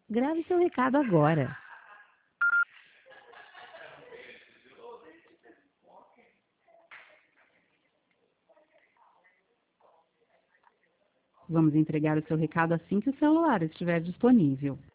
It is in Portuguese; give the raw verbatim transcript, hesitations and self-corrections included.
Grave seu recado agora. Vamos entregar o seu recado assim que o celular estiver disponível.